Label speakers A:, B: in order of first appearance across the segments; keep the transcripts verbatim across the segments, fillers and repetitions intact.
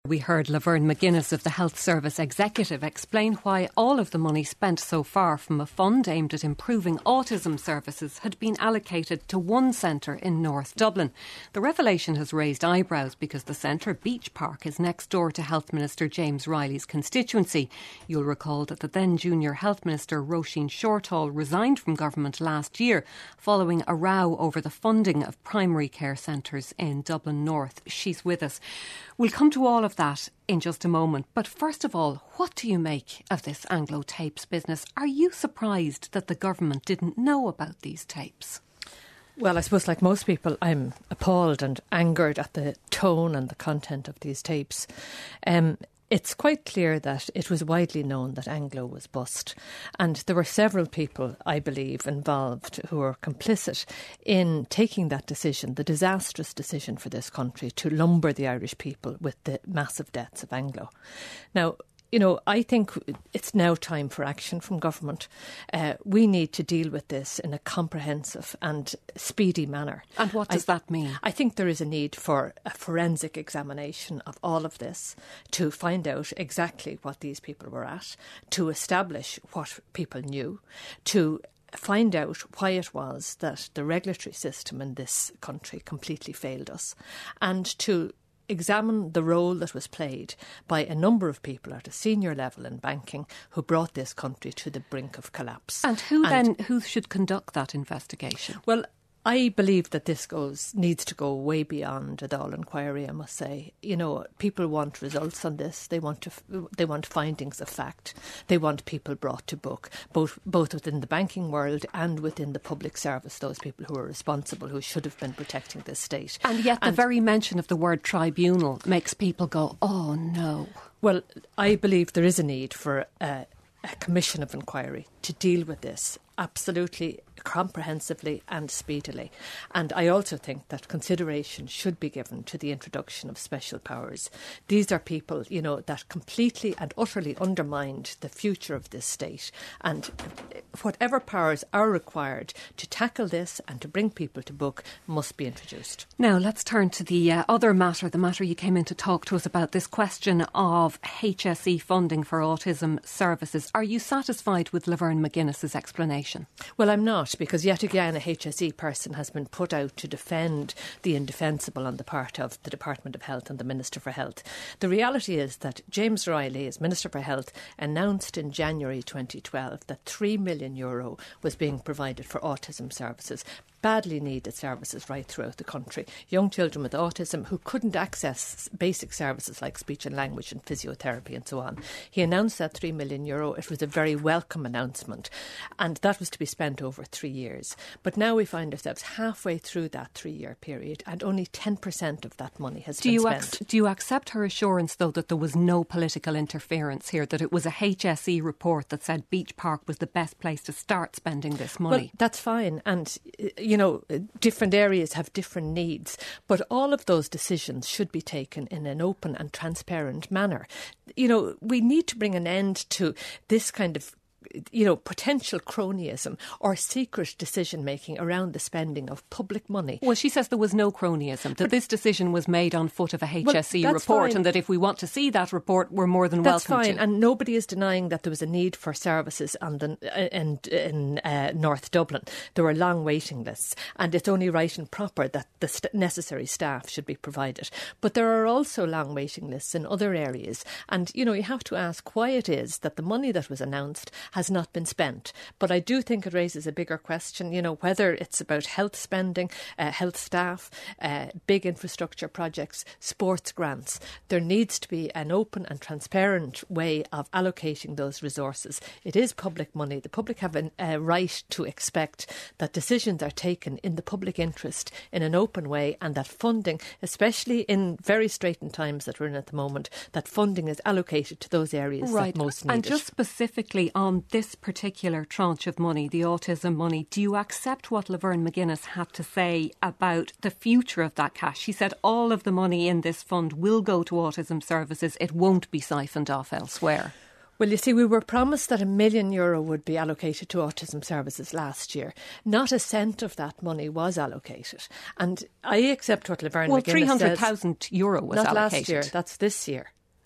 A: We heard Laverne McGuinness of the Health Service Executive explain why all of the money spent so far from a fund aimed at improving autism services had been allocated to one centre in North Dublin. The revelation has raised eyebrows because the centre, Beach Park, is next door to Health Minister James Riley's constituency. You'll recall that the then Junior Health Minister Roisin Shortall resigned from government last year following a row over the funding of primary care centres in Dublin North. She's with us. We'll come to all of that in just a moment. But first of all, what do you make of this Anglo tapes business? Are you surprised that the government didn't know about these tapes?
B: Well, I suppose like most people, I'm appalled and angered at the tone and the content of these tapes. Um, It's quite clear that it was widely known that Anglo was bust, and there were several people, I believe, involved who were complicit in taking that decision, the disastrous decision for this country to lumber the Irish people with the massive debts of Anglo. Now, you know, I think it's now time for action from government. Uh, we need to deal with this in a comprehensive and speedy manner.
A: And what does I, that mean?
B: I think there is a need for a forensic examination of all of this to find out exactly what these people were at, to establish what people knew, to find out why it was that the regulatory system in this country completely failed us, and to examine the role that was played by a number of people at a senior level in banking who brought this country to the brink of collapse.
A: And who and then who should conduct that investigation?
B: Well, I believe that this goes needs to go way beyond a Dáil inquiry, I must say. You know, people want results on this. They want to, they want findings of fact. They want people brought to book, both both within the banking world and within the public service, those people who are responsible, who should have been protecting this state.
A: And yet and the very mention of the word tribunal makes people go, oh no.
B: Well, I believe there is a need for a, a commission of inquiry to deal with this absolutely comprehensively and speedily. And I also think that consideration should be given to the introduction of special powers. These are people, you know, that completely and utterly undermined the future of this state. And whatever powers are required to tackle this and to bring people to book must be introduced.
A: Now, let's turn to the uh, other matter, the matter you came in to talk to us about, this question of H S E funding for autism services. Are you satisfied with Laverne McGuinness's explanation?
B: Well, I'm not, because yet again a H S E person has been put out to defend the indefensible on the part of the Department of Health and the Minister for Health. The reality is that James Riley, as Minister for Health, announced in January twenty twelve that three million euro was being provided for autism services. Badly needed services right throughout the country. Young children with autism who couldn't access basic services like speech and language and physiotherapy and so on. He announced that three million euro. It was a very welcome announcement, and that was to be spent over three years. But now we find ourselves halfway through that three-year period and only ten percent of that money has
A: do
B: been
A: you
B: spent.
A: Ac- do you accept her assurance, though, that there was no political interference here, that it was a H S E report that said Beach Park was the best place to start spending this money?
B: Well, that's fine. And, you know, different areas have different needs, but all of those decisions should be taken in an open and transparent manner. You know, we need to bring an end to this kind of you know, potential cronyism or secret decision-making around the spending of public money.
A: Well, she says there was no cronyism, that but this decision was made on foot of a H S E
B: well,
A: report,
B: fine.
A: and that if we want to see that report, we're more than
B: that's
A: welcome
B: fine.
A: to.
B: And nobody is denying that there was a need for services on the, in, in uh, North Dublin. There were long waiting lists, and it's only right and proper that the st- necessary staff should be provided. But there are also long waiting lists in other areas, and, you know, you have to ask why it is that the money that was announced has not been spent. But I do think it raises a bigger question, you know, whether it's about health spending, uh, health staff, uh, big infrastructure projects, sports grants. There needs to be an open and transparent way of allocating those resources. It is public money. The public have a uh, right to expect that decisions are taken in the public interest in an open way, and that funding, especially in very straitened times that we're in at the moment, that funding is allocated to those areas
A: right.
B: that most need
A: and
B: it.
A: Just specifically on this particular tranche of money, the autism money, do you accept what Laverne McGuinness had to say about the future of that cash? She said all of the money in this fund will go to autism services. It won't be siphoned off elsewhere.
B: Well, you see, we were promised that a million euro would be allocated to autism services last year. Not a cent of that money was allocated. And I accept what Laverne
A: well,
B: McGuinness says.
A: three hundred thousand euro was
B: not
A: allocated.
B: Last year, that's this year.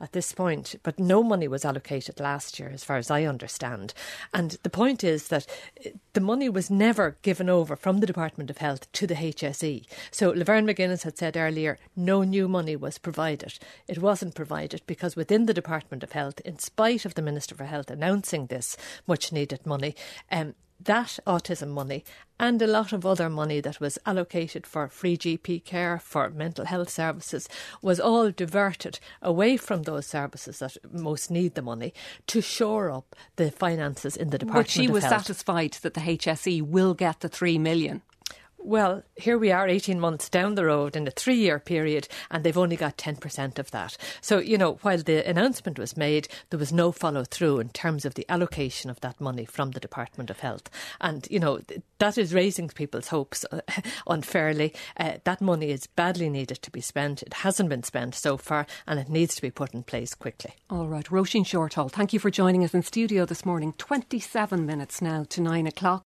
B: at this point, but no money was allocated last year, as far as I understand. And the point is that the money was never given over from the Department of Health to the H S E. So Laverne McGuinness had said earlier, no new money was provided. It wasn't provided because within the Department of Health, in spite of the Minister for Health announcing this much needed money, um, that autism money and a lot of other money that was allocated for free G P care, for mental health services, was all diverted away from those services that most need the money to shore up the finances in the Department
A: of Health. But she was satisfied that the H S E will get the three million.
B: Well, here we are eighteen months down the road in a three-year period and they've only got ten percent of that. So, you know, while the announcement was made, there was no follow-through in terms of the allocation of that money from the Department of Health. And, you know, that is raising people's hopes unfairly. Uh, that money is badly needed to be spent. It hasn't been spent so far and it needs to be put in place quickly.
A: All right. Roisin Shortall, thank you for joining us in studio this morning. twenty-seven minutes now to nine o'clock.